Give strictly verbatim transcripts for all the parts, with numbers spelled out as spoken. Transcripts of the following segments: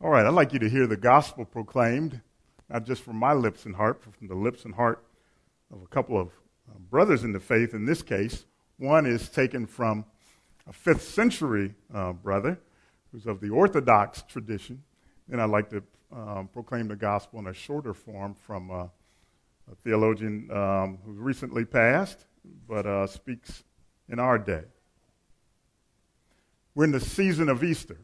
All right, I'd like you to hear the gospel proclaimed, not just from my lips and heart, but from the lips and heart of a couple of uh, brothers in the faith in this case. One is taken from a fifth century uh, brother who's of the Orthodox tradition. Then I'd like to um, proclaim the gospel in a shorter form from uh, a theologian um, who recently passed, but uh, speaks in our day. We're in the season of Easter.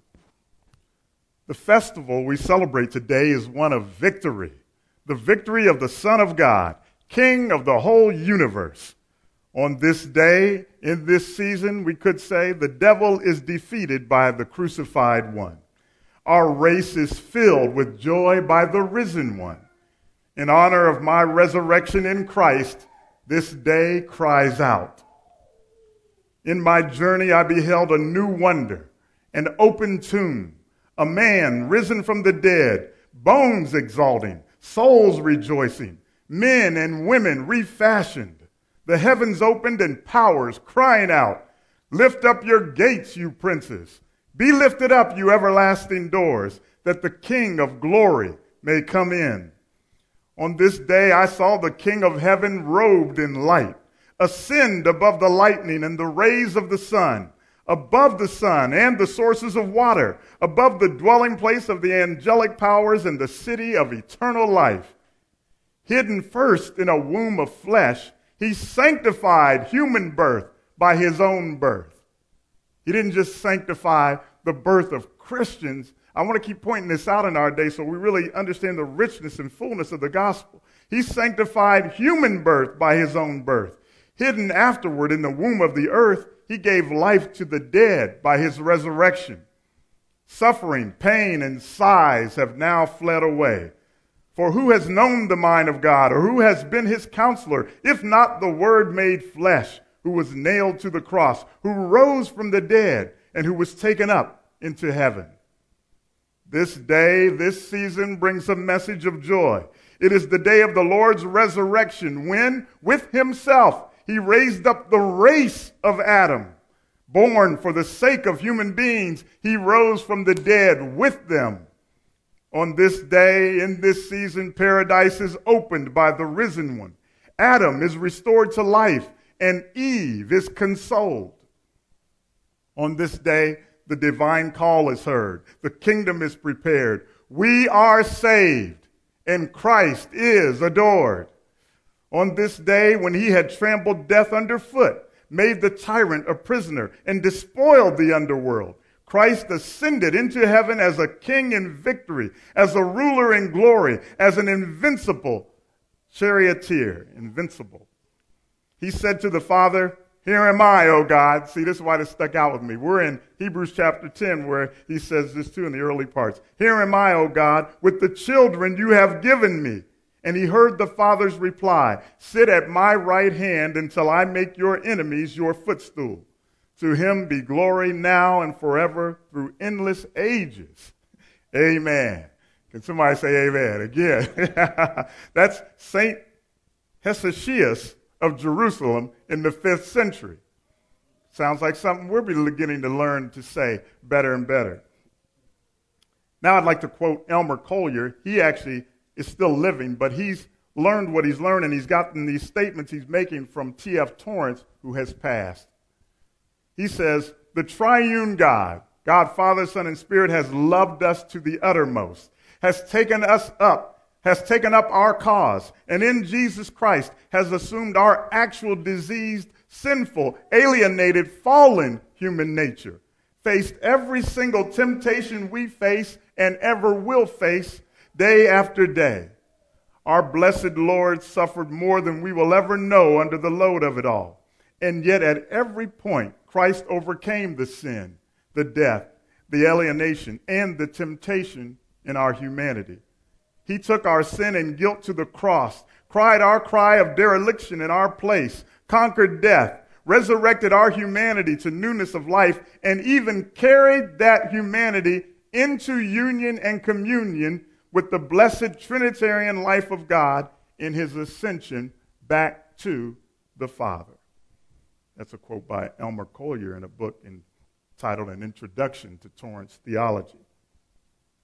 The festival we celebrate today is one of victory, the victory of the Son of God, King of the whole universe. On this day, in this season, we could say the devil is defeated by the crucified one. Our race is filled with joy by the risen one. In honor of my resurrection in Christ, this day cries out. In my journey, I beheld a new wonder, an open tomb, a man risen from the dead, bones exalting, souls rejoicing, men and women refashioned, the heavens opened and powers crying out, lift up your gates, you princes. Be lifted up, you everlasting doors, that the King of glory may come in. On this day I saw the King of heaven robed in light, ascend above the lightning and the rays of the sun, above the sun and the sources of water, above the dwelling place of the angelic powers and the city of eternal life. Hidden first in a womb of flesh, he sanctified human birth by his own birth. He didn't just sanctify the birth of Christians. I want to keep pointing this out in our day so we really understand the richness and fullness of the gospel. He sanctified human birth by his own birth. Hidden afterward in the womb of the earth, he gave life to the dead by his resurrection. Suffering, pain, and sighs have now fled away. For who has known the mind of God, or who has been his counselor, if not the Word made flesh, who was nailed to the cross, who rose from the dead, and who was taken up into heaven? This day, this season brings a message of joy. It is the day of the Lord's resurrection when, with himself, he raised up the race of Adam. Born for the sake of human beings, he rose from the dead with them. On this day, in this season, paradise is opened by the risen one. Adam is restored to life, and Eve is consoled. On this day, the divine call is heard. The kingdom is prepared. We are saved, and Christ is adored. On this day, when he had trampled death underfoot, made the tyrant a prisoner, and despoiled the underworld, Christ ascended into heaven as a king in victory, as a ruler in glory, as an invincible charioteer, invincible. He said to the Father, here am I, O God. See, this is why this stuck out with me. We're in Hebrews chapter ten where he says this too in the early parts. Here am I, O God, with the children you have given me. And he heard the Father's reply, sit at my right hand until I make your enemies your footstool. To him be glory now and forever through endless ages. Amen. Can somebody say amen again? That's Saint Hesychius of Jerusalem in the fifth century. Sounds like something we're beginning to learn to say better and better. Now I'd like to quote Elmer Collier. He actually is still living, but he's learned what he's learned, and he's gotten these statements he's making from T F Torrance, who has passed. He says, the triune God, God, Father, Son, and Spirit, has loved us to the uttermost, has taken us up, has taken up our cause, and in Jesus Christ has assumed our actual diseased, sinful, alienated, fallen human nature, faced every single temptation we face and ever will face day after day. Our blessed Lord suffered more than we will ever know under the load of it all. And yet at every point, Christ overcame the sin, the death, the alienation, and the temptation in our humanity. He took our sin and guilt to the cross, cried our cry of dereliction in our place, conquered death, resurrected our humanity to newness of life, and even carried that humanity into union and communion with the blessed Trinitarian life of God in his ascension back to the Father. That's a quote by Elmer Collier in a book entitled An Introduction to Torrance Theology. So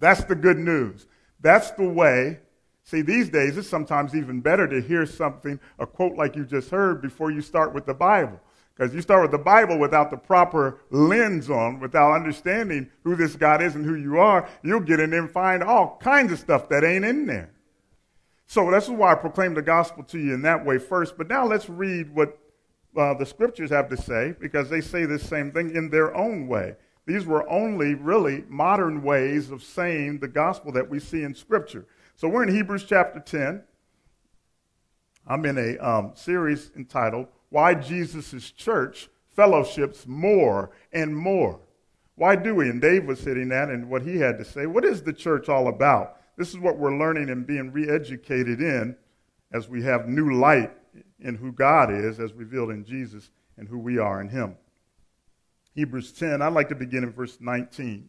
That's the good news. That's the way. See, these days, it's sometimes even better to hear something, a quote like you just heard, before you start with the Bible. Because you start with the Bible without the proper lens on, without understanding who this God is and who you are, you'll get in there and find all kinds of stuff that ain't in there. So that's why I proclaim the gospel to you in that way first. But now let's read what uh, the scriptures have to say, because they say this same thing in their own way. These were only really modern ways of saying the gospel that we see in Scripture. So we're in Hebrews chapter ten. I'm in a um, series entitled, Why Jesus' Church Fellowships More and More. Why do we? And Dave was hitting that and what he had to say. What is the church all about? This is what we're learning and being re-educated in as we have new light in who God is as revealed in Jesus and who we are in him. Hebrews ten, I'd like to begin in verse nineteen.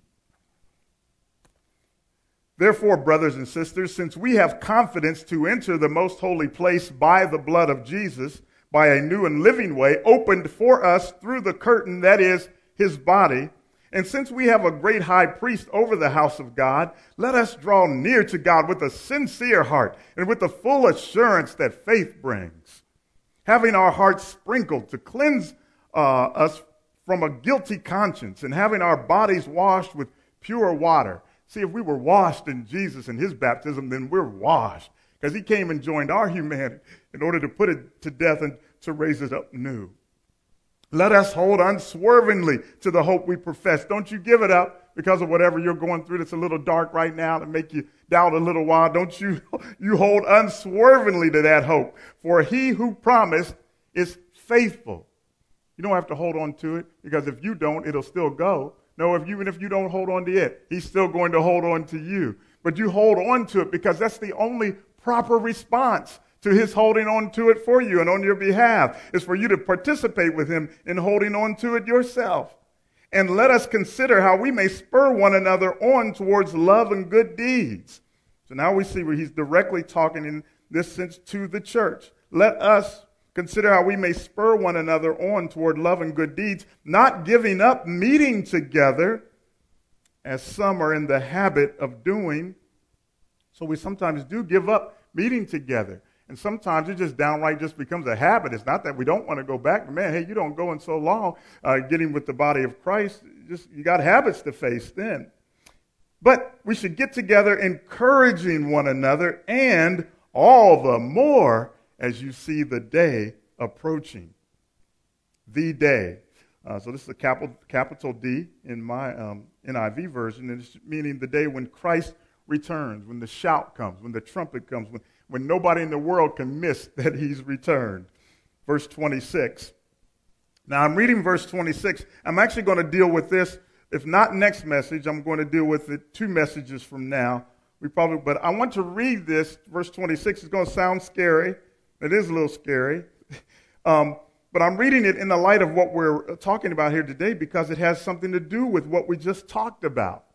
Therefore, brothers and sisters, since we have confidence to enter the most holy place by the blood of Jesus, by a new and living way opened for us through the curtain that is his body, and since we have a great high priest over the house of God, let us draw near to God with a sincere heart and with the full assurance that faith brings, having our hearts sprinkled to cleanse uh, us from a guilty conscience, and having our bodies washed with pure water. See, if we were washed in Jesus and his baptism, then we're washed, because he came and joined our humanity in order to put it to death and to raise it up new. Let us hold unswervingly to the hope we profess. Don't you give it up because of whatever you're going through that's a little dark right now to make you doubt a little while. Don't you, you hold unswervingly to that hope. For he who promised is faithful. You don't have to hold on to it, because if you don't, it'll still go. No, if you, even if you don't hold on to it, he's still going to hold on to you. But you hold on to it because that's the only proper response to his holding on to it for you and on your behalf, is for you to participate with him in holding on to it yourself. And let us consider how we may spur one another on towards love and good deeds. So now we see where he's directly talking in this sense to the church. Let us consider how we may spur one another on toward love and good deeds, not giving up meeting together, as some are in the habit of doing. So we sometimes do give up meeting together. And sometimes it just downright just becomes a habit. It's not that we don't want to go back. But man, hey, you don't go in so long uh, getting with the body of Christ. Just you got habits to face then. But we should get together encouraging one another, and all the more as you see the day approaching. The day. Uh, so this is a capital, capital D in my um, N I V version, and it's meaning the day when Christ returns, when the shout comes, when the trumpet comes, when, when nobody in the world can miss that he's returned. Verse twenty-six. Now I'm reading verse twenty-six. I'm actually going to deal with this. If not next message, I'm going to deal with it two messages from now. We probably, but I want to read this. Verse twenty-six is going to sound scary. It is a little scary. Um, but I'm reading it in the light of what we're talking about here today, because it has something to do with what we just talked about.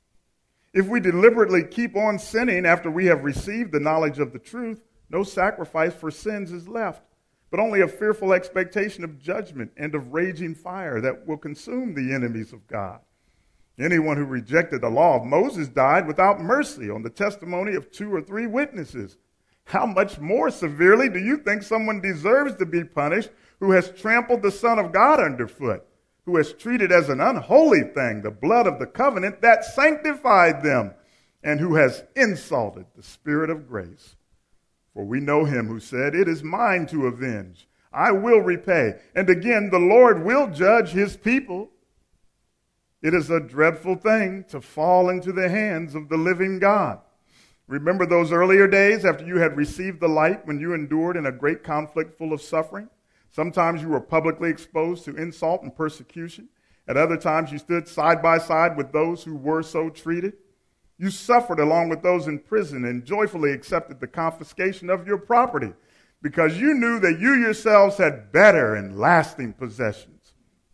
If we deliberately keep on sinning after we have received the knowledge of the truth, no sacrifice for sins is left, but only a fearful expectation of judgment and of raging fire that will consume the enemies of God. Anyone who rejected the law of Moses died without mercy on the testimony of two or three witnesses. How much more severely do you think someone deserves to be punished who has trampled the Son of God underfoot, who has treated as an unholy thing the blood of the covenant that sanctified them, and who has insulted the Spirit of grace? For we know him who said, "It is mine to avenge. I will repay." And again, the Lord will judge his people. It is a dreadful thing to fall into the hands of the living God. Remember those earlier days after you had received the light, when you endured in a great conflict full of suffering? Sometimes you were publicly exposed to insult and persecution. At other times you stood side by side with those who were so treated. You suffered along with those in prison and joyfully accepted the confiscation of your property, because you knew that you yourselves had better and lasting possessions.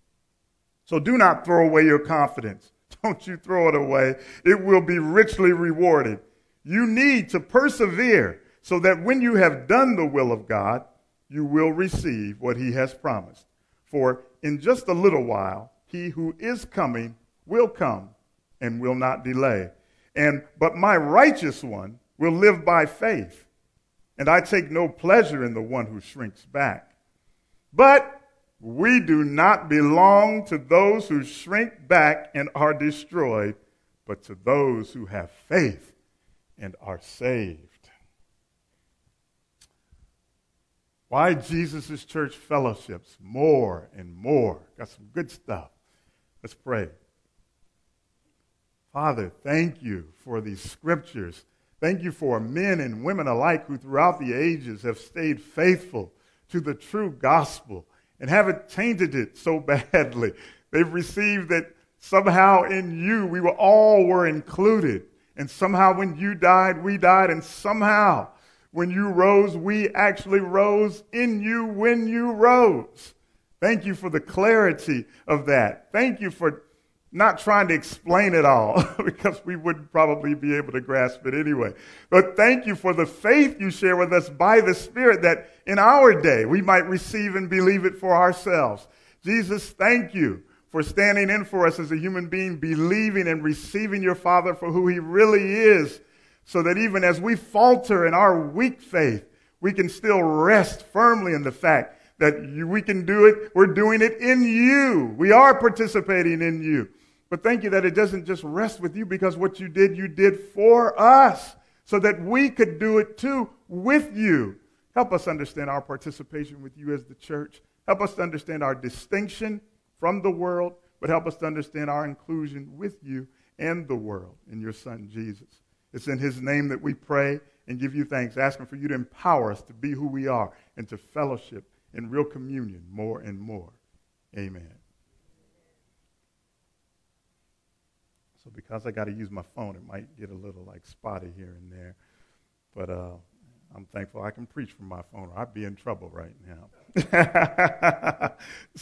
So do not throw away your confidence. Don't you throw it away. It will be richly rewarded. You need to persevere so that when you have done the will of God, you will receive what he has promised. For in just a little while, he who is coming will come and will not delay. And but my righteous one will live by faith, and I take no pleasure in the one who shrinks back. But we do not belong to those who shrink back and are destroyed, but to those who have faith and are saved. Why Jesus' church fellowships more and more? Got some good stuff. Let's pray. Father, thank you for these scriptures. Thank you for men and women alike who throughout the ages have stayed faithful to the true gospel and haven't tainted it so badly. They've received that somehow in you we were all were included. And somehow when you died, we died. And somehow when you rose, we actually rose in you when you rose. Thank you for the clarity of that. Thank you for not trying to explain it all, because we wouldn't probably be able to grasp it anyway. But thank you for the faith you share with us by the Spirit, that in our day we might receive and believe it for ourselves. Jesus, thank you for standing in for us as a human being, believing and receiving your Father for who he really is, so that even as we falter in our weak faith, we can still rest firmly in the fact that you, we can do it. We're doing it in you. We are participating in you. But thank you that it doesn't just rest with you, because what you did, you did for us so that we could do it too with you. Help us understand our participation with you as the church. Help us to understand our distinction from the world, but help us to understand our inclusion with you and the world in your Son, Jesus. It's in his name that we pray and give you thanks, asking for you to empower us to be who we are and to fellowship in real communion more and more. Amen. So because I got to use my phone, it might get a little like spotty here and there. But uh, I'm thankful I can preach from my phone, or I'd be in trouble right now.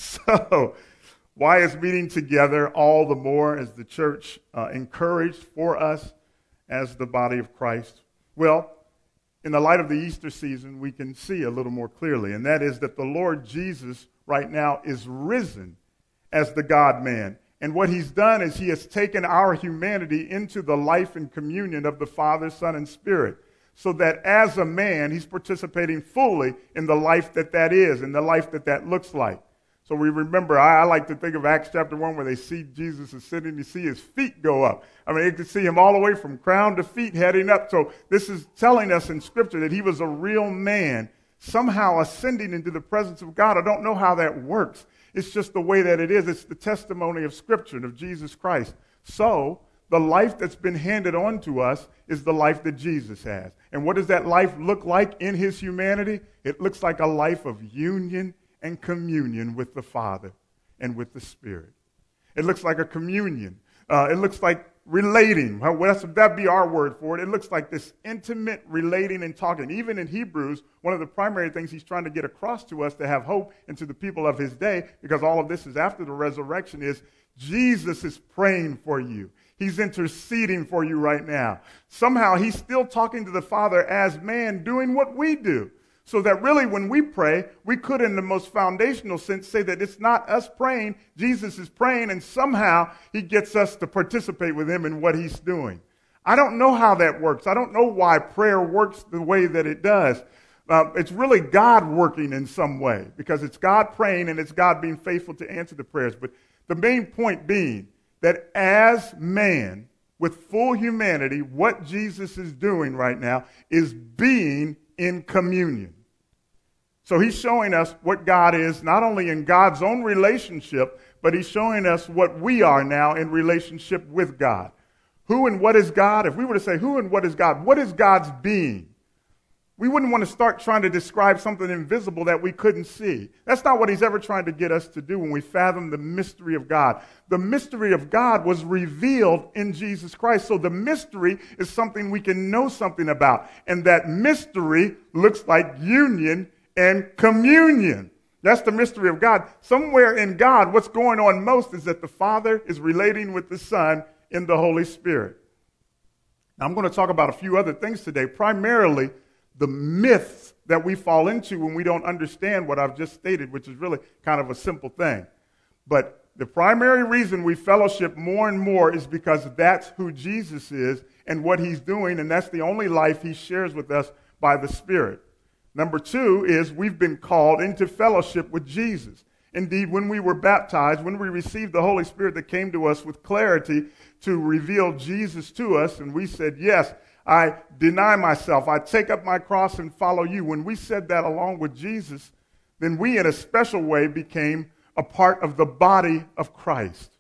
So why is meeting together all the more as the church uh, encouraged for us as the body of Christ? Well, in the light of the Easter season, we can see a little more clearly, and that is that the Lord Jesus right now is risen as the God-man. And what he's done is he has taken our humanity into the life and communion of the Father, Son, and Spirit, so that as a man, he's participating fully in the life that that is, in the life that that looks like. So we remember, I, I like to think of Acts chapter one, where they see Jesus is sitting, you see his feet go up. I mean, you can see him all the way from crown to feet heading up. So this is telling us in Scripture that he was a real man, somehow ascending into the presence of God. I don't know how that works. It's just the way that it is. It's the testimony of Scripture and of Jesus Christ. So the life that's been handed on to us is the life that Jesus has. And what does that life look like in his humanity? It looks like a life of union and communion with the Father and with the Spirit. It looks like a communion. Uh, it looks like relating. Well, that'd be our word for it. It looks like this intimate relating and talking. Even in Hebrews, one of the primary things he's trying to get across to us to have hope and to the people of his day, because all of this is after the resurrection, is Jesus is praying for you. He's interceding for you right now. Somehow he's still talking to the Father as man, doing what we do. So that really when we pray, we could in the most foundational sense say that it's not us praying, Jesus is praying, and somehow he gets us to participate with him in what he's doing. I don't know how that works. I don't know why prayer works the way that it does. Uh, it's really God working in some way, because it's God praying and it's God being faithful to answer the prayers. But the main point being that as man, with full humanity, what Jesus is doing right now is being in communion. So he's showing us what God is, not only in God's own relationship, but he's showing us what we are now in relationship with God. Who and what is God? If we were to say, who and what is God? What is God's being? We wouldn't want to start trying to describe something invisible that we couldn't see. That's not what he's ever trying to get us to do when we fathom the mystery of God. The mystery of God was revealed in Jesus Christ. So the mystery is something we can know something about. And that mystery looks like union and communion. That's the mystery of God. Somewhere in God, what's going on most is that the Father is relating with the Son in the Holy Spirit. Now, I'm going to talk about a few other things today, primarily the myths that we fall into when we don't understand what I've just stated, which is really kind of a simple thing. But the primary reason we fellowship more and more is because that's who Jesus is and what he's doing, and that's the only life he shares with us by the Spirit. Number two is we've been called into fellowship with Jesus. Indeed, when we were baptized, when we received the Holy Spirit that came to us with clarity to reveal Jesus to us, and we said, yes, I deny myself, I take up my cross and follow you. When we said that along with Jesus, then we in a special way became a part of the body of Christ.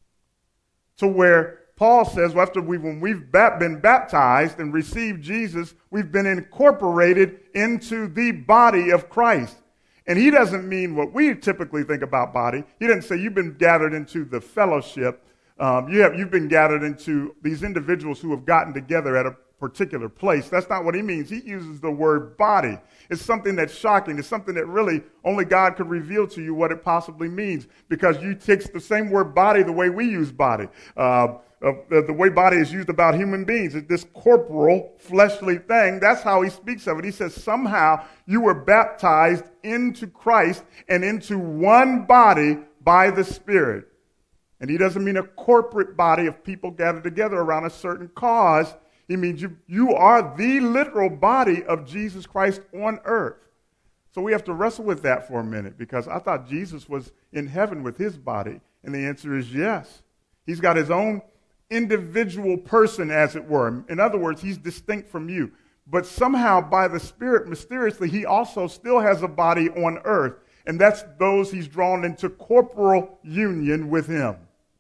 To where Paul says, well, after we, when we've been baptized and received Jesus, we've been incorporated into the body of Christ. And he doesn't mean what we typically think about body. He doesn't say you've been gathered into the fellowship. Um, you have, you've been gathered into these individuals who have gotten together at a particular place. That's not what he means. He uses the word body. It's something that's shocking. It's something that really only God could reveal to you what it possibly means, because you take the same word body the way we use body. Uh, uh, the way body is used about human beings. It's this corporal, fleshly thing. That's how he speaks of it. He says somehow you were baptized into Christ and into one body by the Spirit. And he doesn't mean a corporate body of people gathered together around a certain cause. He means you, you are the literal body of Jesus Christ on earth. So we have to wrestle with that for a minute, because I thought Jesus was in heaven with his body. And the answer is yes. He's got his own individual person, as it were. In other words, he's distinct from you. But somehow by the Spirit, mysteriously, he also still has a body on earth. And that's those he's drawn into corporal union with him.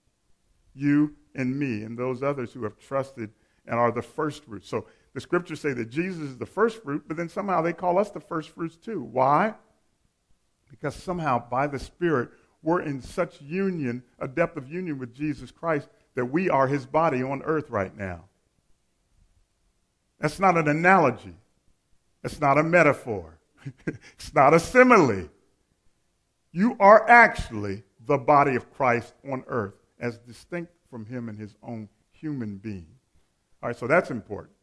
You and me and those others who have trusted and are the first fruits. So the scriptures say that Jesus is the first fruit, but then somehow they call us the first fruits too. Why? Because somehow by the Spirit, we're in such union, a depth of union with Jesus Christ, that we are his body on earth right now. That's not an analogy. That's not a metaphor. It's not a simile. You are actually the body of Christ on earth, as distinct from him and his own human being. All right, so that's important.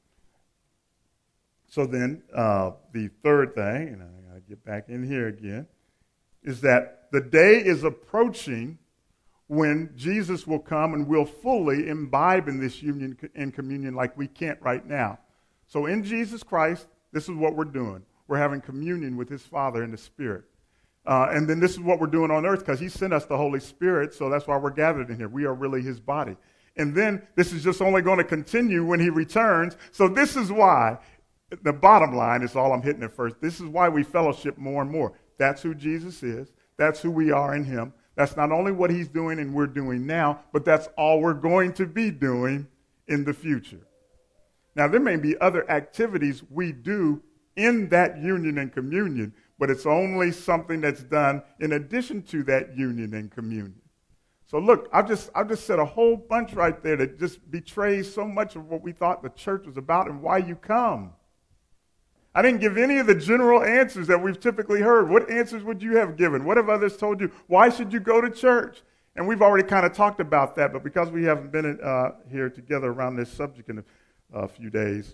So then uh, the third thing, and I got to get back in here again, is that the day is approaching when Jesus will come and we'll fully imbibe in this union and communion like we can't right now. So in Jesus Christ, this is what we're doing. We're having communion with his Father in the Spirit. Uh, and then this is what we're doing on earth, because he sent us the Holy Spirit, so that's why we're gathered in here. We are really his body. And then this is just only going to continue when he returns. So this is why, the bottom line is all I'm hitting at first, this is why we fellowship more and more. That's who Jesus is. That's who we are in him. That's not only what he's doing and we're doing now, but that's all we're going to be doing in the future. Now, there may be other activities we do in that union and communion, but it's only something that's done in addition to that union and communion. So look, I've just, I've just said a whole bunch right there that just betrays so much of what we thought the church was about and why you come. I didn't give any of the general answers that we've typically heard. What answers would you have given? What have others told you? Why should you go to church? And we've already kind of talked about that, but because we haven't been uh, here together around this subject in a, a few days,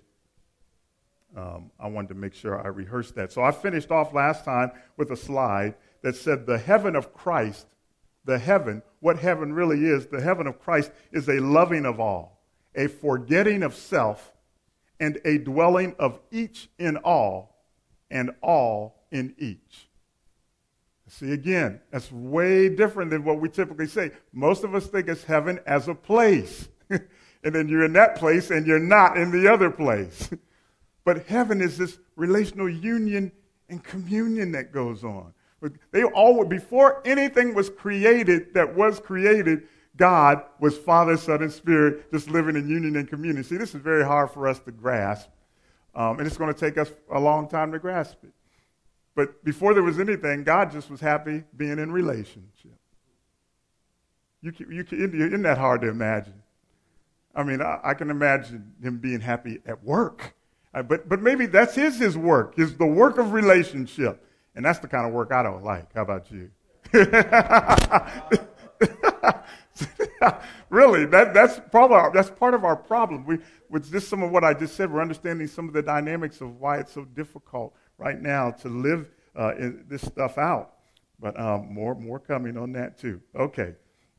um, I wanted to make sure I rehearsed that. So I finished off last time with a slide that said the heaven of Christ, the heaven, what heaven really is, the heaven of Christ is a loving of all, a forgetting of self, and a dwelling of each in all, and all in each. See, again, that's way different than what we typically say. Most of us think it's heaven as a place. And then you're in that place and you're not in the other place. But heaven is this relational union and communion that goes on. They all, before anything was created that was created, God was Father, Son, and Spirit, just living in union and communion. See, this is very hard for us to grasp, um, and it's going to take us a long time to grasp it. But before there was anything, God just was happy being in relationship. You can, you can, isn't that hard to imagine? I mean, I, I can imagine him being happy at work, uh, but but maybe that's his his work, is the work of relationship, and that's the kind of work I don't like. How about you? Really, that, that's probably our, that's part of our problem. We, with just some of what I just said, we're understanding some of the dynamics of why it's so difficult right now to live uh, in this stuff out. But um, more more coming on that too. Okay,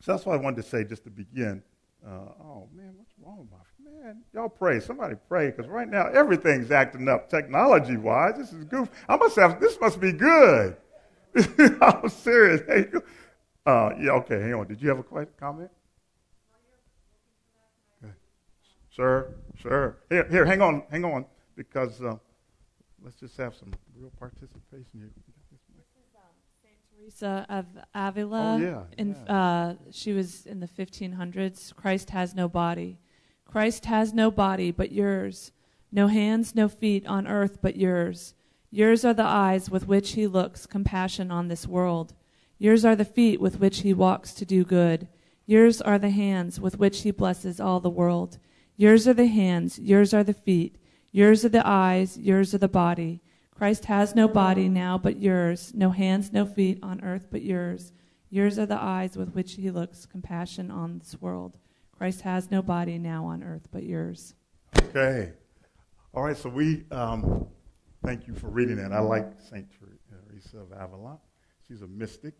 So that's what I wanted to say just to begin. Uh, oh, man, what's wrong with my... Man, y'all pray. Somebody pray, because right now everything's acting up technology-wise. This is goofy. I must have... This must be good. I'm serious. Hey, uh, yeah, okay, hang on. Did you have a question, comment? Okay. Sure, sure. Here, here, hang on, hang on, because uh, let's just have some real participation here. Teresa of Avila. Oh, yeah. In, yeah. uh, she was in the fifteen hundreds. Christ has no body. Christ has no body but yours. No hands, no feet on earth but yours. Yours are the eyes with which he looks compassion on this world. Yours are the feet with which he walks to do good. Yours are the hands with which he blesses all the world. Yours are the hands, yours are the feet. Yours are the eyes, yours are the body. Christ has no body now but yours, no hands, no feet on earth but yours. Yours are the eyes with which he looks compassion on this world. Christ has no body now on earth but yours. Okay. All right, so we um, thank you for reading that. I like Saint Teresa of Avila. She's a mystic.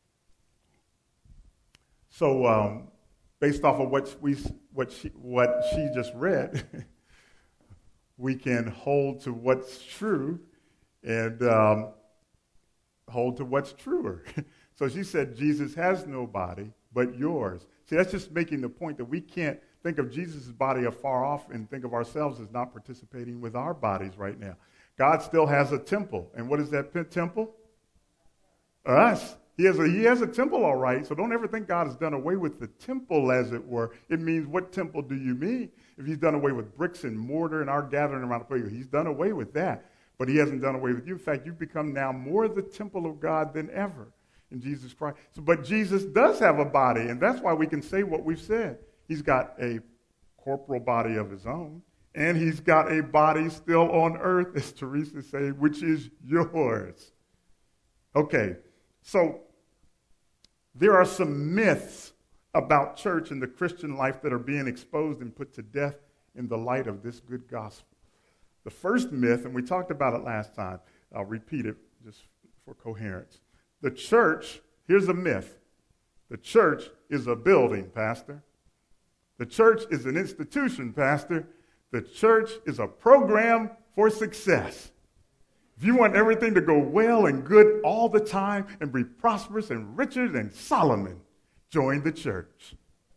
So um, based off of what we what she what she just read, we can hold to what's true and um, hold to what's truer. So she said, Jesus has no body but yours. See, that's just making the point that we can't think of Jesus' body afar off and think of ourselves as not participating with our bodies right now. God still has a temple. And what is that temple? Us. He has a, he has a temple, all right. So don't ever think God has done away with the temple, as it were. It means, what temple do you mean? If he's done away with bricks and mortar and our gathering around the place, he's done away with that. But he hasn't done away with you. In fact, you've become now more the temple of God than ever in Jesus Christ. So, but Jesus does have a body, and that's why we can say what we've said. He's got a corporal body of his own, and he's got a body still on earth, as Teresa said, which is yours. Okay, so there are some myths about church and the Christian life that are being exposed and put to death in the light of this good gospel. The first myth, and we talked about it last time, I'll repeat it just for coherence. The church, here's a myth. The church is a building, Pastor. The church is an institution, Pastor. The church is a program for success. If you want everything to go well and good all the time and be prosperous and richer than Solomon, join the church.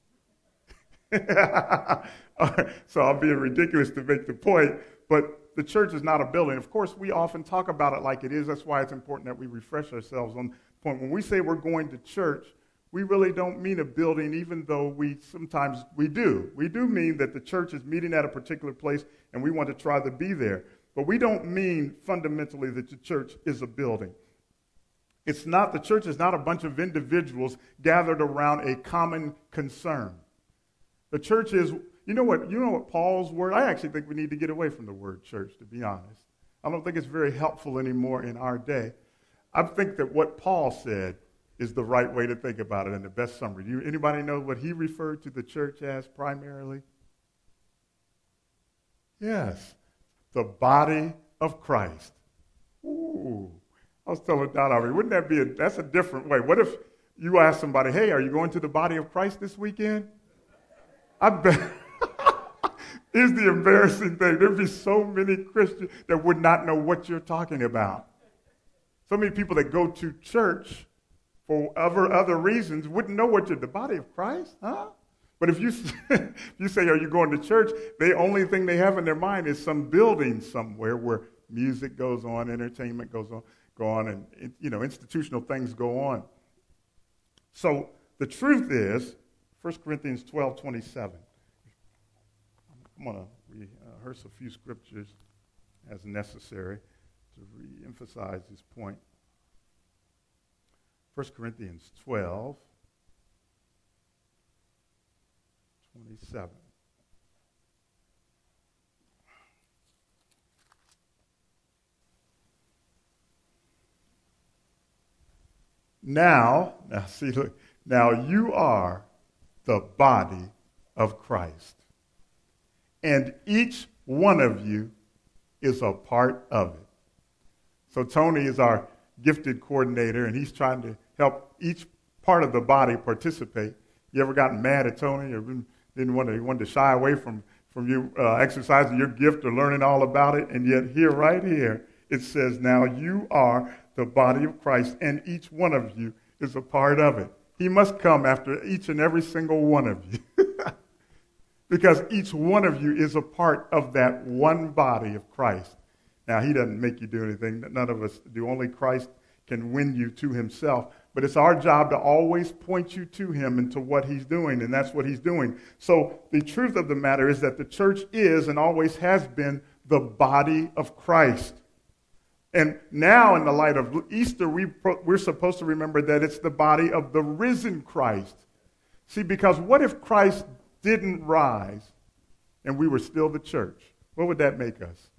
All right, so I'm being ridiculous to make the point, but the church is not a building. Of course, we often talk about it like it is. That's why it's important that we refresh ourselves on the point. When we say we're going to church, we really don't mean a building, even though we sometimes we do. We do mean that the church is meeting at a particular place and we want to try to be there. But we don't mean fundamentally that the church is a building. It's not, the church is not a bunch of individuals gathered around a common concern. The church is, you know what, you know what Paul's word, I actually think we need to get away from the word church, to be honest. I don't think it's very helpful anymore in our day. I think that what Paul said is the right way to think about it and the best summary. Do you, anybody know what he referred to the church as primarily? Yes, the body of Christ. Ooh, I was telling Don already, wouldn't that be a, that's a different way. What if you ask somebody, hey, are you going to the body of Christ this weekend? I bet. Here's the embarrassing thing. There'd be so many Christians that would not know what you're talking about. So many people that go to church for other, other reasons wouldn't know what you're, the body of Christ, huh? But if you, if you say, are you going to church? The only thing they have in their mind is some building somewhere where music goes on, entertainment goes on, go on, and you know, institutional things go on. So the truth is, First Corinthians twelve twenty-seven. I'm going to rehearse a few scriptures as necessary to re-emphasize this point. First Corinthians twelve twenty-seven. Now, now see, look, now you are the body of Christ, and each one of you is a part of it. So Tony is our gifted coordinator, and he's trying to help each part of the body participate. You ever gotten mad at Tony or didn't want to, wanted to shy away from, from you uh, exercising your gift or learning all about it? And yet here, right here, it says, now you are the body of Christ, and each one of you is a part of it. He must come after each and every single one of you. Because each one of you is a part of that one body of Christ. Now, he doesn't make you do anything. None of us do. Only Christ can win you to himself. But it's our job to always point you to him and to what he's doing, and that's what he's doing. So the truth of the matter is that the church is and always has been the body of Christ. And now, in the light of Easter, we, we're supposed to remember that it's the body of the risen Christ. See, because what if Christ didn't rise and we were still the church? What would that make us?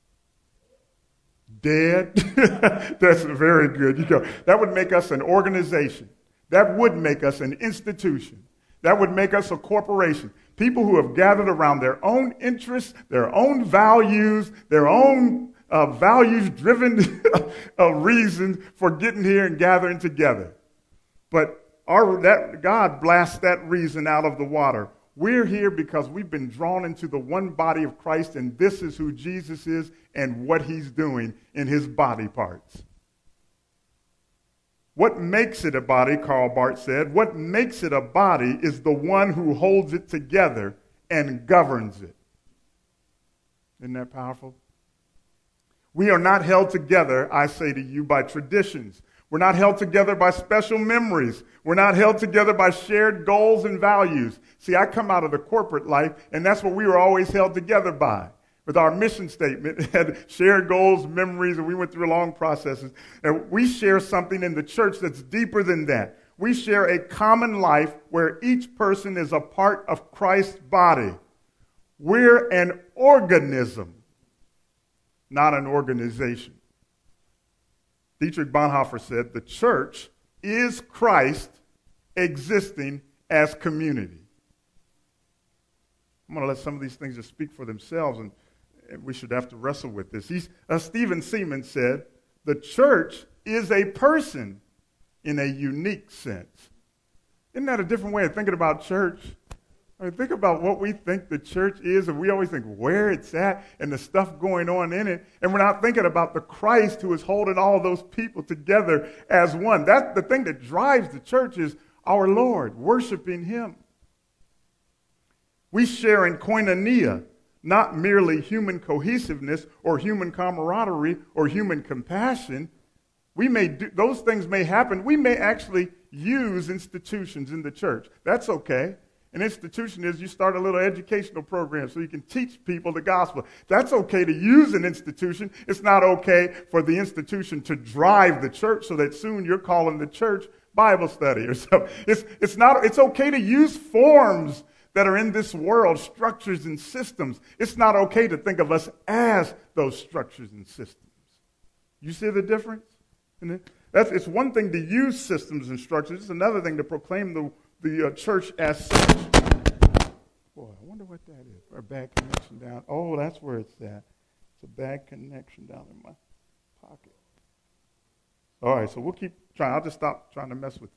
Dead? That's very good. You go. That would make us an organization. That would make us an institution. That would make us a corporation. People who have gathered around their own interests, their own values, their own uh, values-driven uh, reasons for getting here and gathering together. But our, that God blasts that reason out of the water. We're here because we've been drawn into the one body of Christ, and this is who Jesus is and what he's doing in his body parts. What makes it a body, Karl Barth said, what makes it a body is the one who holds it together and governs it. Isn't that powerful? We are not held together, I say to you, by traditions. We're not held together by special memories. We're not held together by shared goals and values. See, I come out of the corporate life, and that's what we were always held together by. With our mission statement, it had shared goals, memories, and we went through long processes. And we share something in the church that's deeper than that. We share a common life where each person is a part of Christ's body. We're an organism, not an organization. Dietrich Bonhoeffer said, the church is Christ existing as community. I'm going to let some of these things just speak for themselves, and, and we should have to wrestle with this. He's, uh, Stephen Seaman said, the church is a person in a unique sense. Isn't that a different way of thinking about church? I mean, think about what we think the church is, and we always think where it's at and the stuff going on in it, and we're not thinking about the Christ who is holding all those people together as one. That's the thing that drives the church is our Lord, worshiping him. We share in koinonia, not merely human cohesiveness or human camaraderie or human compassion. We may do, those things may happen. We may actually use institutions in the church. That's okay. An institution is you start a little educational program so you can teach people the gospel. That's okay to use an institution. It's not okay for the institution to drive the church so that soon you're calling the church Bible study or something. It's, it's, not, it's okay to use forms that are in this world, structures and systems. It's not okay to think of us as those structures and systems. You see the difference? That's, it's one thing to use systems and structures. It's another thing to proclaim the the uh, church as such. Boy, I wonder what that is. A bad connection down. Oh, that's where it's at. It's a bad connection down in my pocket. All right, so we'll keep trying. I'll just stop trying to mess with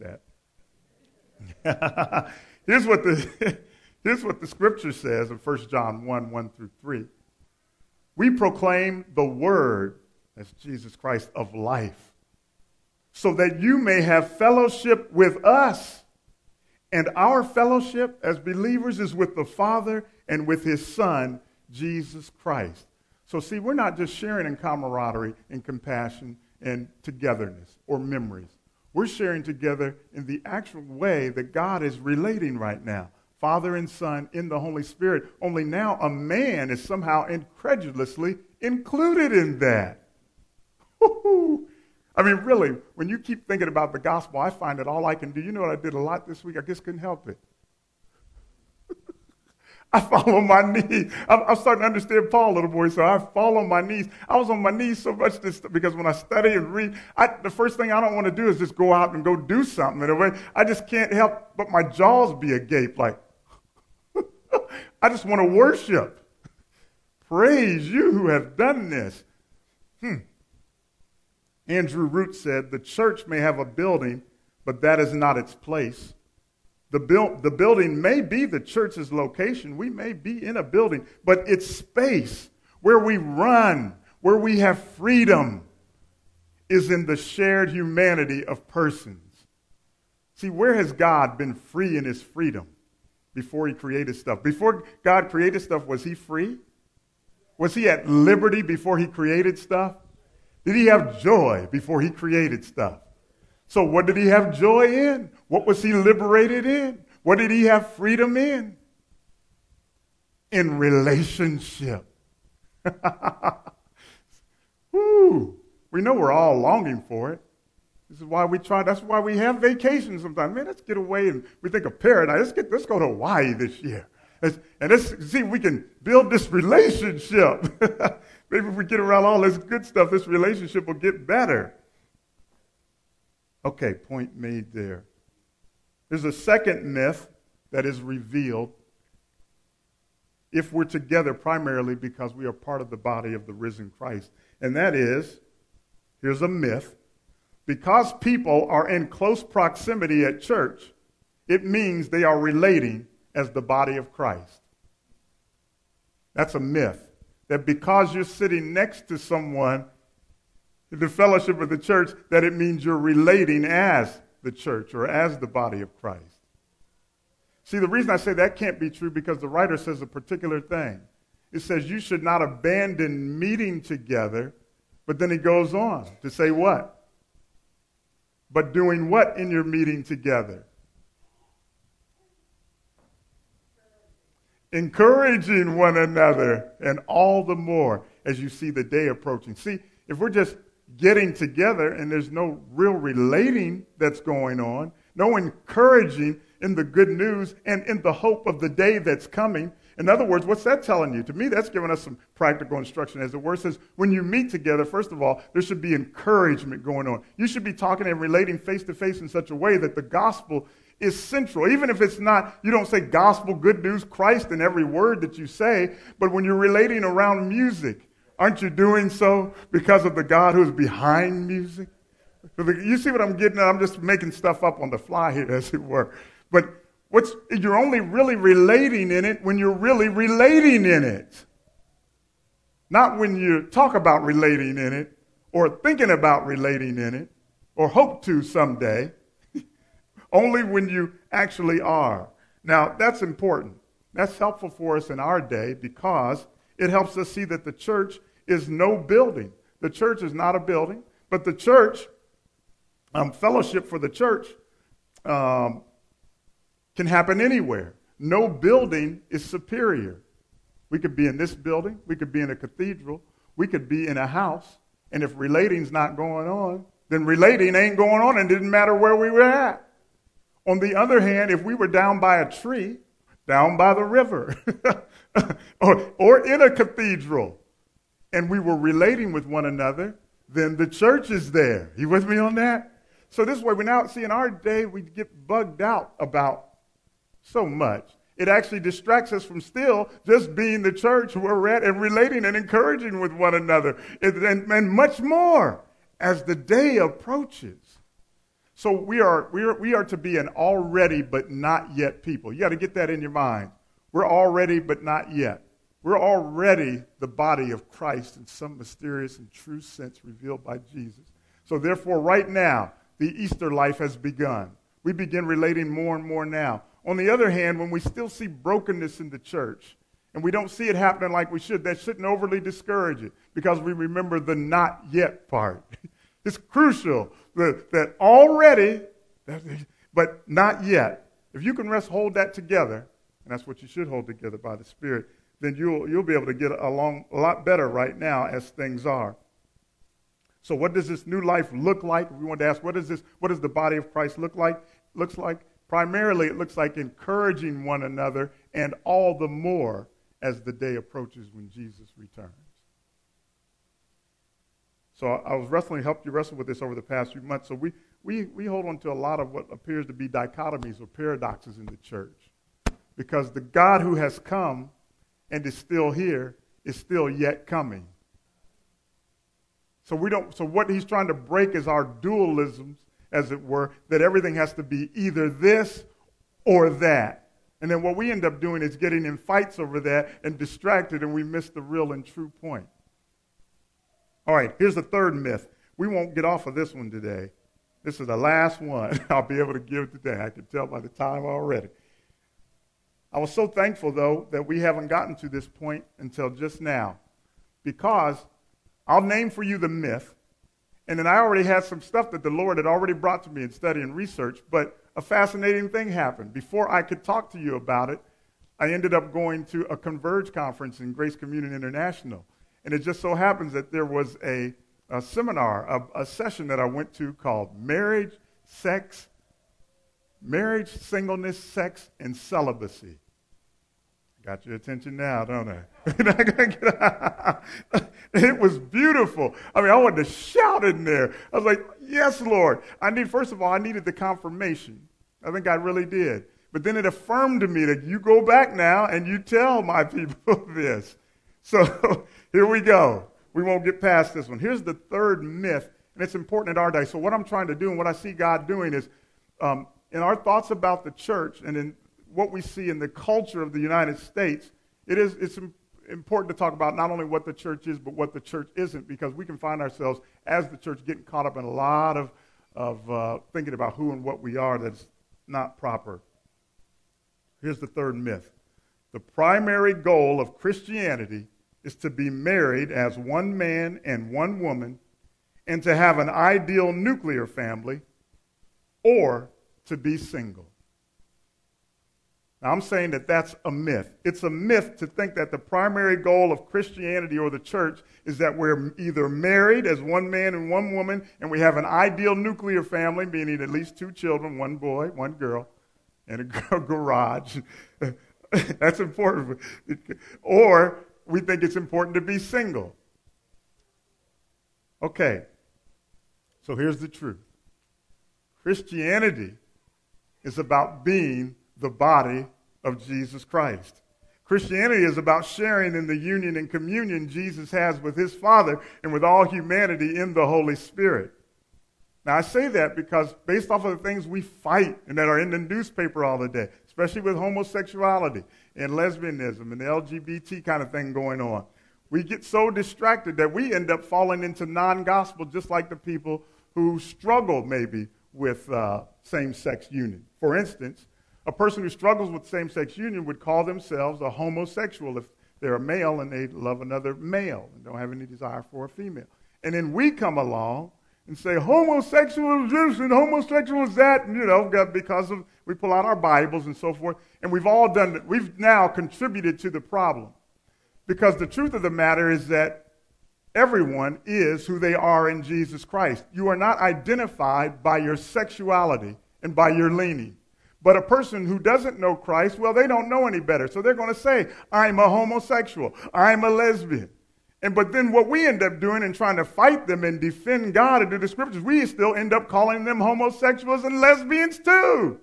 that. here's what the here's what the scripture says in First John one, one through three. We proclaim the word, that's Jesus Christ, of life, so that you may have fellowship with us. And our fellowship as believers is with the Father and with his Son, Jesus Christ. So see, we're not just sharing in camaraderie and compassion and togetherness or memories. We're sharing together in the actual way that God is relating right now. Father and Son in the Holy Spirit. Only now a man is somehow incredulously included in that. Woo-hoo. I mean, really, when you keep thinking about the gospel, I find that all I can do, you know what I did a lot this week? I just couldn't help it. I fall on my knees. I'm, I'm starting to understand Paul a little more, so I fall on my knees. I was on my knees so much this, because when I study and read, I, the first thing I don't want to do is just go out and go do something. In a way, I just can't help but my jaws be agape, like, I just want to worship. Praise you who have done this. Hmm. Andrew Root said, the church may have a building, but that is not its place. The, build, the building may be the church's location. We may be in a building, but it's space where we run, where we have freedom, is in the shared humanity of persons. See, where has God been free in his freedom before he created stuff? Before God created stuff, was he free? Was he at liberty before he created stuff? Did he have joy before he created stuff? So what did he have joy in? What was he liberated in? What did he have freedom in? In relationship. Woo. We know we're all longing for it. This is why we try. That's why we have vacations sometimes. Man, let's get away and we think of paradise. Let's get. Let's go to Hawaii this year. Let's, and let's see if we can build this relationship. Maybe if we get around all this good stuff, this relationship will get better. Okay, point made there. There's a second myth that is revealed if we're together primarily because we are part of the body of the risen Christ. And that is, here's a myth. Because people are in close proximity at church, it means they are relating as the body of Christ. That's a myth. That because you're sitting next to someone in the fellowship of the church, that it means you're relating as the church or as the body of Christ. See, the reason I say that can't be true because the writer says a particular thing. It says you should not abandon meeting together, but then he goes on to say what? But doing what in your meeting together? Encouraging one another, and all the more as you see the day approaching. See, if we're just getting together and there's no real relating that's going on, no encouraging in the good news and in the hope of the day that's coming. In other words, what's that telling you? To me, that's giving us some practical instruction. As the word says, when you meet together, first of all, there should be encouragement going on. You should be talking and relating face to face in such a way that the gospel is central. Even if it's not, you don't say gospel, good news, Christ in every word that you say, but when you're relating around music, aren't you doing so because of the God who's behind music? You see what I'm getting at? I'm just making stuff up on the fly here, as it were. But what's you're only really relating in it when you're really relating in it. Not when you talk about relating in it or thinking about relating in it or hope to someday. Only when you actually are. Now, that's important. That's helpful for us in our day because it helps us see that the church is no building. The church is not a building, but the church, um, fellowship for the church, um, can happen anywhere. No building is superior. We could be in this building. We could be in a cathedral. We could be in a house. And if relating's not going on, then relating ain't going on and it didn't matter where we were at. On the other hand, if we were down by a tree, down by the river, or, or in a cathedral, and we were relating with one another, then the church is there. You with me on that? So this way, we now see in our day, we get bugged out about so much. It actually distracts us from still just being the church where we're at and relating and encouraging with one another and, and, and much more as the day approaches. So we are, we are we are to be an already but not yet people. You got to get that in your mind. We're already but not yet. We're already the body of Christ in some mysterious and true sense revealed by Jesus. So therefore, right now, the Easter life has begun. We begin relating more and more now. On the other hand, when we still see brokenness in the church, and we don't see it happening like we should, that shouldn't overly discourage it because we remember the not yet part. It's crucial that, that already, but not yet. If you can rest, hold that together, and that's what you should hold together by the Spirit, then you'll you'll be able to get along a lot better right now as things are. So what does this new life look like? We want to ask, what is this? What does the body of Christ look like? Looks like primarily it looks like encouraging one another, and all the more as the day approaches when Jesus returns. So I was wrestling, helped you wrestle with this over the past few months. So we, we, we hold on to a lot of what appears to be dichotomies or paradoxes in the church. Because the God who has come and is still here is still yet coming. So we don't. So what he's trying to break is our dualisms, as it were, that everything has to be either this or that. And then what we end up doing is getting in fights over that and distracted, and we miss the real and true point. All right, here's the third myth. We won't get off of this one today. This is the last one I'll be able to give today. I can tell by the time already. I was so thankful, though, that we haven't gotten to this point until just now, because I'll name for you the myth, and then I already had some stuff that the Lord had already brought to me in study and research, but a fascinating thing happened. Before I could talk to you about it, I ended up going to a Converge conference in Grace Communion International, and it just so happens that there was a, a seminar, a, a session that I went to called Marriage, Sex, Marriage, Singleness, Sex, and Celibacy. Got your attention now, don't I? It was beautiful. I mean, I wanted to shout in there. I was like, yes, Lord. I need, first of all, I needed the confirmation. I think I really did. But then it affirmed to me that you go back now and you tell my people this. So here we go. We won't get past this one. Here's the third myth, and it's important in our day. So what I'm trying to do and what I see God doing is um, in our thoughts about the church and in what we see in the culture of the United States, it is it's important to talk about not only what the church is, but what the church isn't, because we can find ourselves as the church getting caught up in a lot of, of uh, thinking about who and what we are that's not proper. Here's the third myth. The primary goal of Christianity is to be married as one man and one woman and to have an ideal nuclear family, or to be single. Now, I'm saying that that's a myth. It's a myth to think that the primary goal of Christianity or the church is that we're either married as one man and one woman, and we have an ideal nuclear family, meaning at least two children, one boy, one girl, and a garage. That's important. Or we think it's important to be single. Okay, so here's the truth. Christianity is about being the body of Jesus Christ. Christianity is about sharing in the union and communion Jesus has with his Father and with all humanity in the Holy Spirit. Now, I say that because based off of the things we fight and that are in the newspaper all the day, especially with homosexuality and lesbianism and the L G B T kind of thing going on, we get so distracted that we end up falling into non-gospel, just like the people who struggle maybe with uh, same-sex union. For instance, a person who struggles with same-sex union would call themselves a homosexual if they're a male and they love another male and don't have any desire for a female. And then we come along and say homosexual is this and homosexual is that, and, you know, because of we pull out our Bibles and so forth, and we've all done it. We've now contributed to the problem, because the truth of the matter is that everyone is who they are in Jesus Christ. You are not identified by your sexuality and by your leaning. But a person who doesn't know Christ, well, they don't know any better. So they're going to say, I'm a homosexual, I'm a lesbian. And but then what we end up doing and trying to fight them and defend God and do the scriptures, we still end up calling them homosexuals and lesbians too.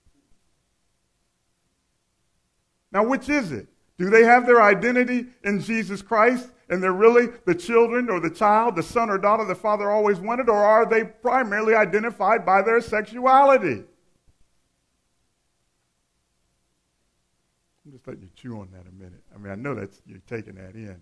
Now, which is it? Do they have their identity in Jesus Christ and they're really the children or the child, the son or daughter the Father always wanted, or are they primarily identified by their sexuality? I'm just letting you chew on that a minute. I mean, I know that's you're taking that in.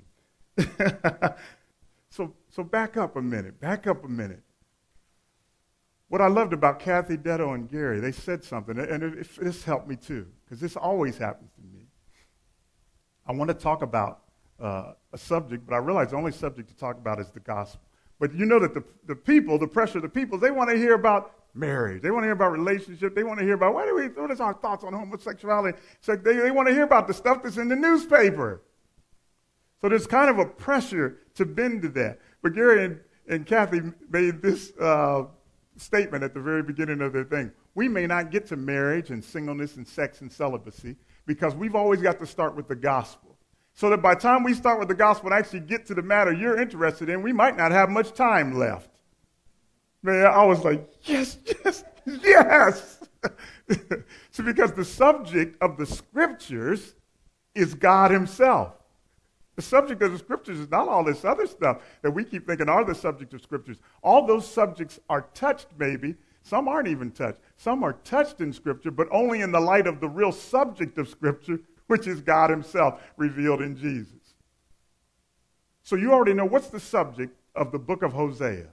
so, so back up a minute. Back up a minute. What I loved about Kathy, Detto, and Gary, they said something, and it, it, this helped me too, because this always happens to me. I want to talk about uh, a subject, but I realize the only subject to talk about is the gospel. But you know that the, the people, the pressure of the people, they want to hear about marriage. They want to hear about relationship. They want to hear about, why do we, what is our thoughts on homosexuality? So they, they want to hear about the stuff that's in the newspaper. So there's kind of a pressure to bend to that. But Gary and, and Kathy made this uh, statement at the very beginning of their thing. We may not get to marriage and singleness and sex and celibacy because we've always got to start with the gospel. So that by the time we start with the gospel and actually get to the matter you're interested in, we might not have much time left. Man, I was like, yes, yes, yes. So because the subject of the scriptures is God himself. The subject of the scriptures is not all this other stuff that we keep thinking are the subject of scriptures. All those subjects are touched maybe Some aren't even touched. Some are touched in Scripture, but only in the light of the real subject of Scripture, which is God himself revealed in Jesus. So you already know what's the subject of the book of Hosea.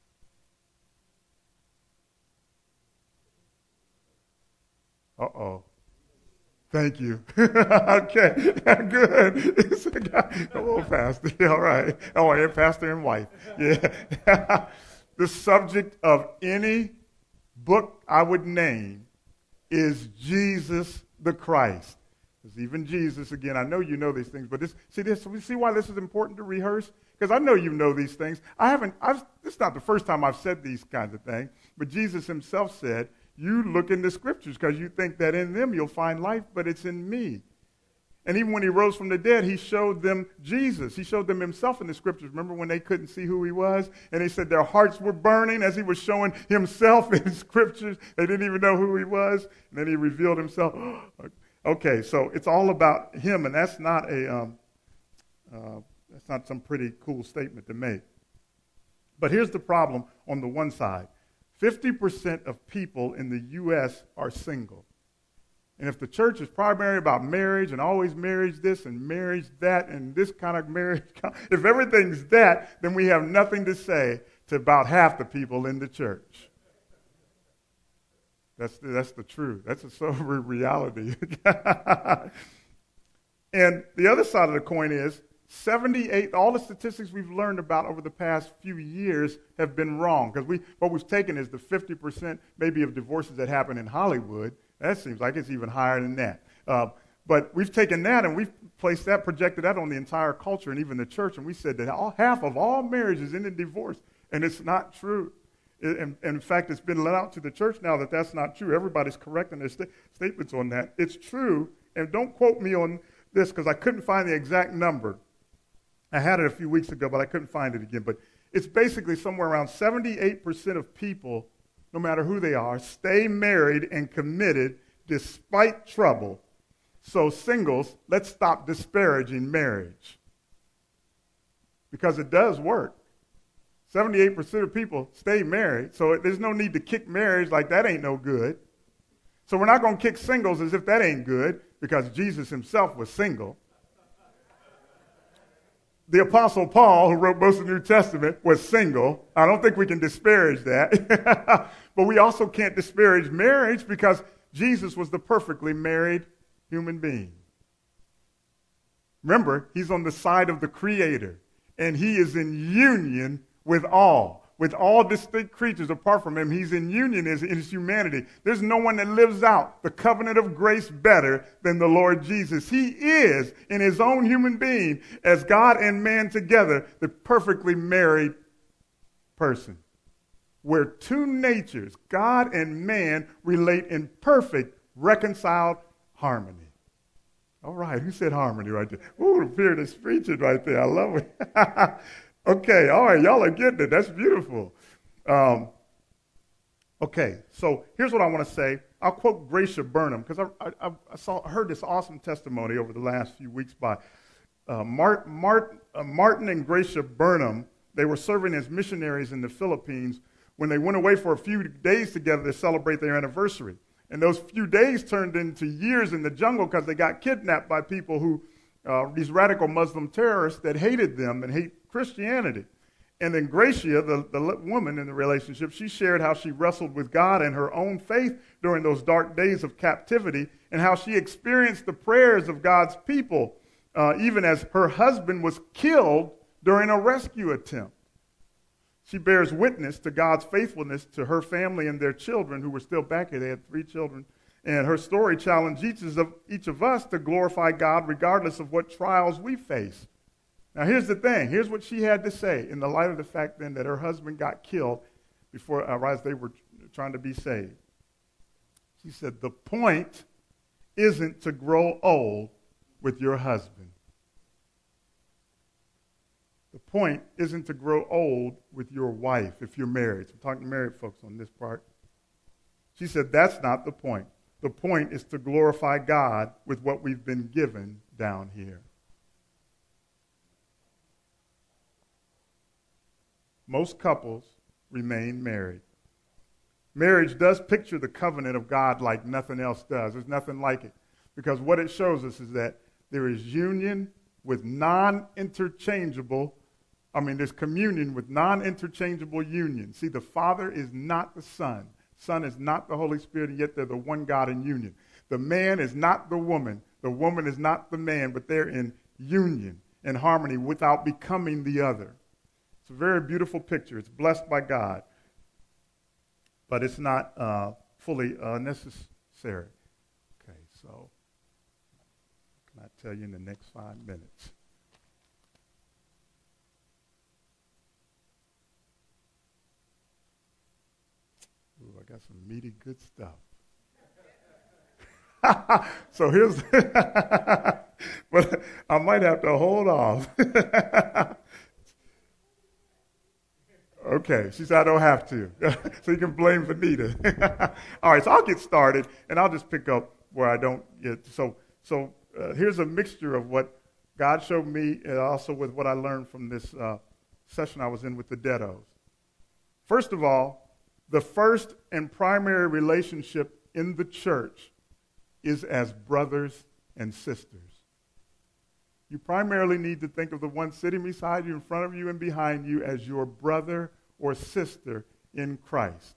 Uh-oh. Thank you. Okay, good. Come on, Pastor. All right. Oh, and Pastor and wife. Yeah. The subject of any book I would name is Jesus the Christ. Because even Jesus, again, I know you know these things, but this, see this, we see why this is important to rehearse? Because I know you know these things. I haven't, I've, this is not the first time I've said these kinds of things, but Jesus himself said, you look in the scriptures because you think that in them you'll find life, but it's in me. And even when he rose from the dead, he showed them Jesus. He showed them himself in the scriptures. Remember when they couldn't see who he was? And he said their hearts were burning as he was showing himself in the scriptures. They didn't even know who he was. And then he revealed himself. Okay, so it's all about him, and that's not a um, uh, that's not some pretty cool statement to make. But here's the problem on the one side. fifty percent of people in the U S are single. And if the church is primarily about marriage and always marriage this and marriage that and this kind of marriage, if everything's that, then we have nothing to say to about half the people in the church. That's the, that's the truth. That's a sober reality. And the other side of the coin is seventy-eight, all the statistics we've learned about over the past few years have been wrong. Because we, what we've taken is the fifty percent maybe of divorces that happen in Hollywood. That seems like it's even higher than that. Uh, but we've taken that and we've placed that, projected that on the entire culture and even the church. And we said that all, half of all marriages end in divorce. And it's not true. It, and, and in fact, it's been let out to the church now that that's not true. Everybody's correcting their sta- statements on that. It's true. And don't quote me on this because I couldn't find the exact number. I had it a few weeks ago, but I couldn't find it again. But it's basically somewhere around seventy-eight percent of people, no matter who they are, stay married and committed despite trouble. So singles, let's stop disparaging marriage. Because it does work. seventy-eight percent of people stay married, so there's no need to kick marriage like that ain't no good. So we're not going to kick singles as if that ain't good, because Jesus himself was single. The Apostle Paul, who wrote most of the New Testament, was single. I don't think we can disparage that. But we also can't disparage marriage because Jesus was the perfectly married human being. Remember, he's on the side of the Creator, and he is in union with all. With all distinct creatures apart from him, he's in union in his humanity. There's no one that lives out the covenant of grace better than the Lord Jesus. He is, in his own human being, as God and man together, the perfectly married person. Where two natures, God and man, relate in perfect, reconciled harmony. All right, who said harmony right there? Ooh, the Spirit is preaching right there. I love it. Okay, all right, y'all are getting it. That's beautiful. Um, okay, so here's what I want to say. I'll quote Gracia Burnham, because I, I, I saw, heard this awesome testimony over the last few weeks by uh, Mart, Mart, uh, Martin and Gracia Burnham. They were serving as missionaries in the Philippines when they went away for a few days together to celebrate their anniversary. And those few days turned into years in the jungle because they got kidnapped by people who, uh, these radical Muslim terrorists that hated them and hate Christianity. And then Gracia, the, the woman in the relationship, she shared how she wrestled with God and her own faith during those dark days of captivity and how she experienced the prayers of God's people, uh, even as her husband was killed during a rescue attempt. She bears witness to God's faithfulness to her family and their children who were still back here. They had three children. And her story challenged each of, each of us to glorify God regardless of what trials we face. Now, here's the thing. Here's what she had to say in the light of the fact then that her husband got killed before uh, as they were trying to be saved. She said, the point isn't to grow old with your husband. The point isn't to grow old with your wife if you're married. So I'm talking to married folks on this part. She said, that's not the point. The point is to glorify God with what we've been given down here. Most couples remain married. Marriage does picture the covenant of God like nothing else does. There's nothing like it. Because what it shows us is that there is union with non-interchangeable, I mean, there's communion with non-interchangeable union. See, the Father is not the Son. Son is not the Holy Spirit, and yet they're the one God in union. The man is not the woman. The woman is not the man, but they're in union and harmony without becoming the other. It's a very beautiful picture. It's blessed by God, but it's not uh, fully uh, necessary. Okay, so what can I tell you in the next five minutes? Ooh, I got some meaty, good stuff. So here's, but I might have to hold off. Okay, she said I don't have to. So you can blame Vanita. All right, so I'll get started, and I'll just pick up where I don't get. So, so uh, here's a mixture of what God showed me, and also with what I learned from this uh, session I was in with the Deados. First of all, the first and primary relationship in the church is as brothers and sisters. You primarily need to think of the one sitting beside you, in front of you, and behind you as your brother or sister in Christ.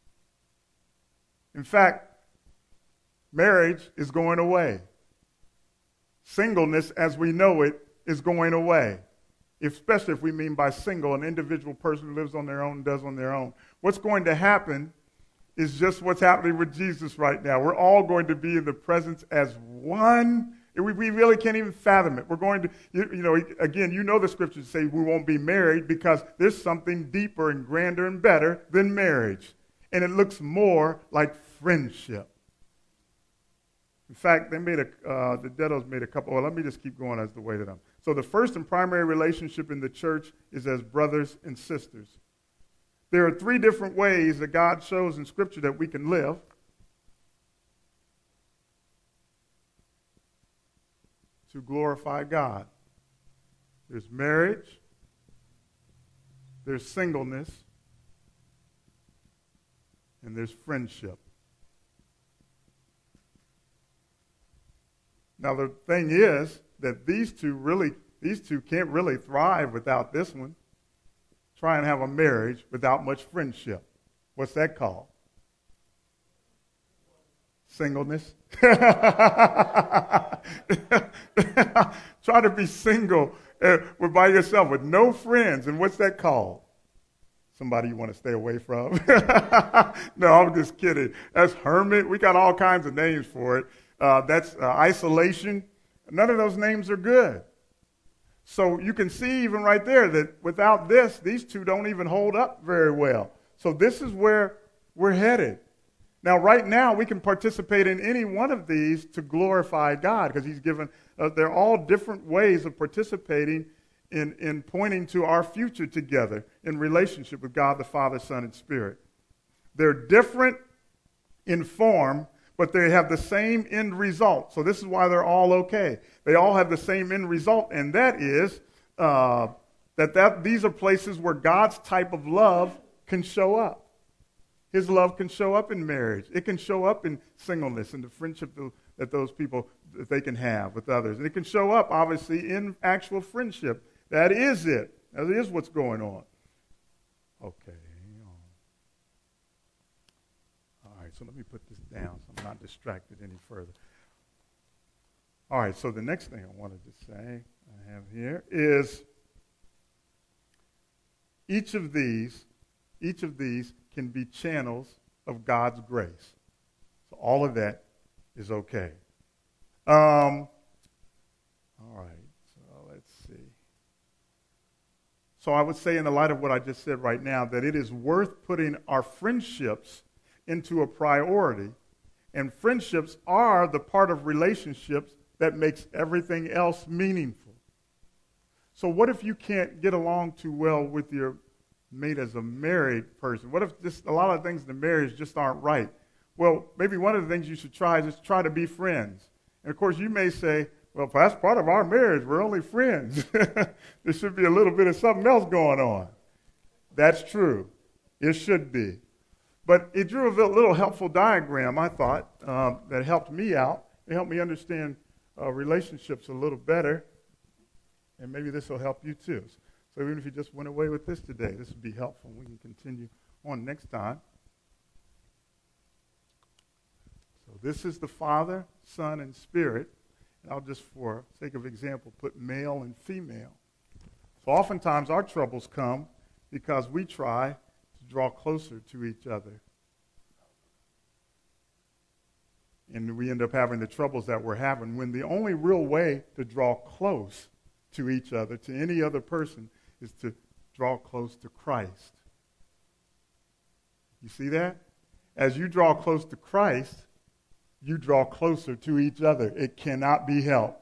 In fact, marriage is going away. Singleness, as we know it, is going away, especially if we mean by single an individual person who lives on their own, does on their own. What's going to happen is just what's happening with Jesus right now. We're all going to be in the presence as one. We, we really can't even fathom it. We're going to, you, you know, again, you know the scriptures say we won't be married because there's something deeper and grander and better than marriage. And it looks more like friendship. In fact, they made a, uh, the Deados made a couple, well, let me just keep going as the way that I'm. So the first and primary relationship in the church is as brothers and sisters. There are three different ways that God shows in Scripture that we can live. To glorify God. There's marriage, there's singleness, and there's friendship. Now the thing is that these two really, these two can't really thrive without this one. Try and have a marriage without much friendship. What's that called? Singleness. Try to be single uh, by yourself with no friends. And what's that called? Somebody you want to stay away from? No, I'm just kidding. That's hermit. We got all kinds of names for it. Uh, that's uh, isolation. None of those names are good. So you can see even right there that without this, these two don't even hold up very well. So this is where we're headed. Now, right now, we can participate in any one of these to glorify God because he's given, uh, they're all different ways of participating in, in pointing to our future together in relationship with God the Father, Son, and Spirit. They're different in form, but they have the same end result. So this is why they're all okay. They all have the same end result, and that is uh, that, that these are places where God's type of love can show up. His love can show up in marriage. It can show up in singleness and the friendship that those people, that they can have with others. And it can show up, obviously, in actual friendship. That is it. That is what's going on. Okay. All right, so let me put this down so I'm not distracted any further. All right, so the next thing I wanted to say I have here is each of these, each of these can be channels of God's grace. So all of that is okay. Um, all right, so let's see. So I would say in the light of what I just said right now that it is worth putting our friendships into a priority. And friendships are the part of relationships that makes everything else meaningful. So what if you can't get along too well with your mate as a married person? What if just a lot of things in the marriage just aren't right? Well, maybe one of the things you should try is just try to be friends. And of course, you may say, well, that's part of our marriage. We're only friends. There should be a little bit of something else going on. That's true. It should be. But it drew a little helpful diagram, I thought, uh, that helped me out. It helped me understand uh, relationships a little better. And maybe this will help you too. So even if you just went away with this today, this would be helpful. We can continue on next time. So this is the Father, Son, and Spirit. And I'll just, for sake of example, put male and female. So oftentimes our troubles come because we try to draw closer to each other. And we end up having the troubles that we're having when the only real way to draw close to each other, to any other person, is to draw close to Christ. You see that? As you draw close to Christ, you draw closer to each other. It cannot be helped.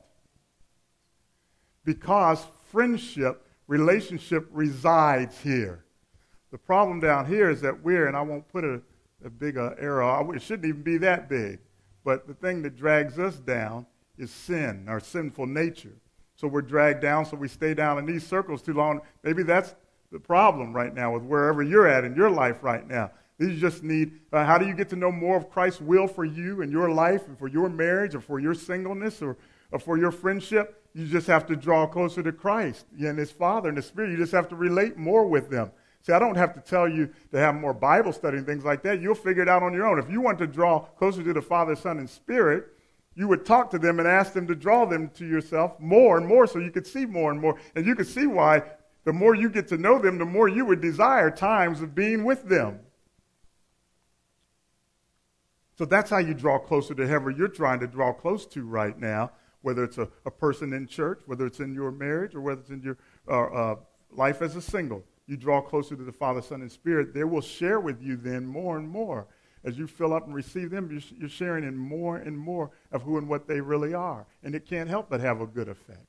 Because friendship, relationship resides here. The problem down here is that we're, and I won't put a, a big uh, arrow, it shouldn't even be that big, but the thing that drags us down is sin, our sinful nature. So we're dragged down, so we stay down in these circles too long. Maybe that's the problem right now with wherever you're at in your life right now. You just need, uh, how do you get to know more of Christ's will for you and your life and for your marriage or for your singleness or, or for your friendship? You just have to draw closer to Christ and His Father and the Spirit. You just have to relate more with them. See, I don't have to tell you to have more Bible study and things like that. You'll figure it out on your own. If you want to draw closer to the Father, Son, and Spirit, you would talk to them and ask them to draw them to yourself more and more so you could see more and more. And you could see why the more you get to know them, the more you would desire times of being with them. So that's how you draw closer to whoever you're trying to draw close to right now, whether it's a, a person in church, whether it's in your marriage, or whether it's in your uh, uh, life as a single. You draw closer to the Father, Son, and Spirit. They will share with you then more and more. As you fill up and receive them, you're sharing in more and more of who and what they really are. And it can't help but have a good effect.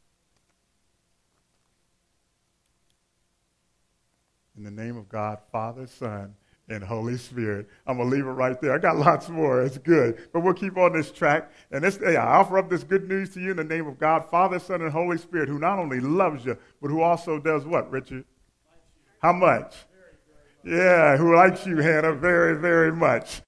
In the name of God, Father, Son, and Holy Spirit. I'm going to leave it right there. I got lots more. It's good. But we'll keep on this track. And this, hey, I offer up this good news to you in the name of God, Father, Son, and Holy Spirit, who not only loves you, but who also does what, Richard? How much? Yeah, who likes you, Hannah, very, very much.